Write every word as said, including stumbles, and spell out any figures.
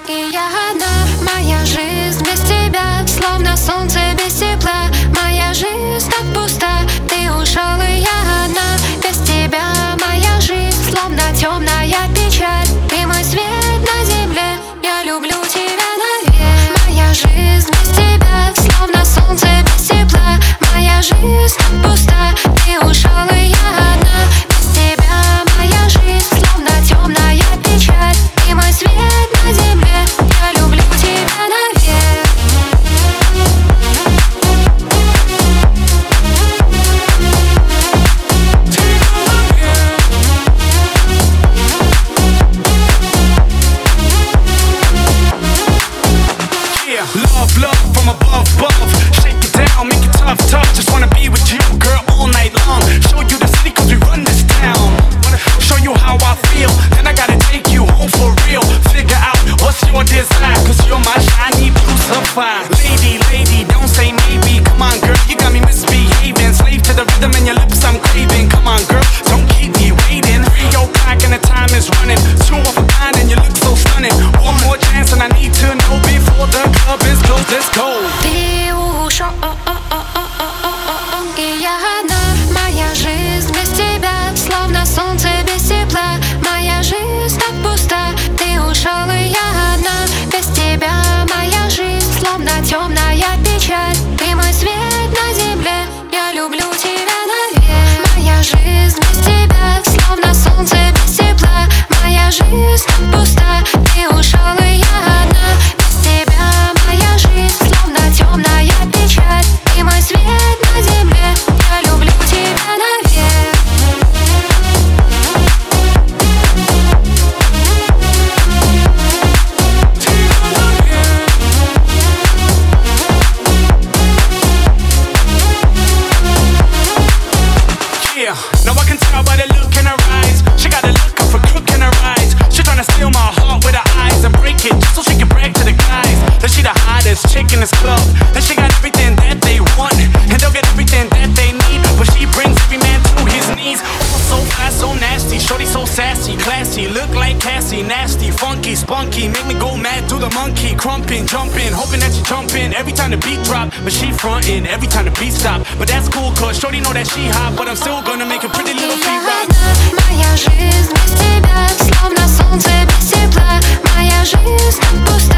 И я одна, моя жизнь без тебя, словно солнце без тепла. Моя жизнь так пуста, ты ушел, и я одна. Без тебя моя жизнь словно темная печаль. Ты мой свет на земле, я люблю тебя навек. Моя жизнь без тебя, словно солнце без тепла. Моя жизнь так пуста, ты ушел, и я одна. Без тебя моя жизнь словно темная печаль. Ты мой свет на земле, я люблю тебя навек. Love, love from above, above. Shake it down, make it tough, tough. Just wanna be with you, girl, all night long. Show you the city cause we run this town. Wanna show you how I feel, then I gotta take you home for real. Figure out what's your desire, cause you're my shiny blue sapphire. Lady, lady, don't say maybe. Come on, girl, you got me misbehaving. Slave to the rhythm and your lips I'm craving. Come on, girl, don't keep me waiting. Three o'clock and the time is running. Two of a kind and you look so stunning. One more chance and I need to know before the club is closed. Let's go. Ты ушел, и я одна. Моя жизнь без тебя, словно солнце без тепла. Моя жизнь так пуста, ты ушел, и я одна. Без тебя моя жизнь словно темная печаль. Ты мой свет на земле, я люблю тебя навек. Моя жизнь без тебя, словно солнце без тепла. Моя жизнь так пуста, ты ушел, и я одна. Без тебя моя жизнь словно темная печаль. Ты мой свет на земле, я люблю тебя навек. Yeah, now I can tell by the look in her eyes. She got a look of a crook in her eyes. She tryna steal my heart with her eyes and break it just so she can brag to the guys that she the hottest chick in this club. That she got everything that they want and they'll get everything that they need. But she brings every man to his knees. Oh, so fast, so nasty. Shorty so sassy, classy. Look like Cassie, nasty, funky, spunky. Make me go mad, do the monkey, crumping, jumping, hoping that you jump in every time the beat drop. But she frontin' every time the beat stop. But that's cool, cause Shorty know that she hot. But I'm still gonna make a pretty little feet rock. Моя жизнь без тебя, словно солнце без тепла. Моя жизнь так пуста.